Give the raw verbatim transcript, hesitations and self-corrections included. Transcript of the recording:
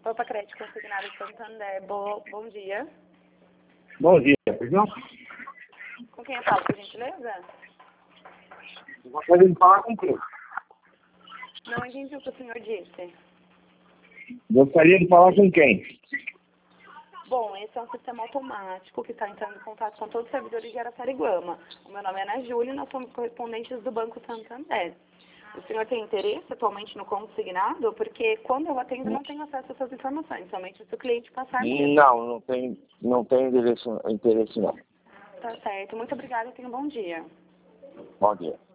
Opa, Crédito Consignado Santander, Bo, bom dia. Bom dia, perdão? Com quem eu falo, por gentileza? Eu gostaria de falar com quem? Não entendi o que o senhor disse. Gostaria de falar com quem? Bom, esse é um sistema automático que está entrando em contato com todos os servidores de Araçariguama. O meu nome é Ana Júlia e nós somos correspondentes do Banco Santander. O senhor tem interesse atualmente no consignado? Porque quando eu atendo, não tenho acesso a essas informações, somente se o cliente passar mesmo. Não, não tem, não tem interesse, interesse não. Tá certo. Muito obrigada e tenha um bom dia. Bom dia.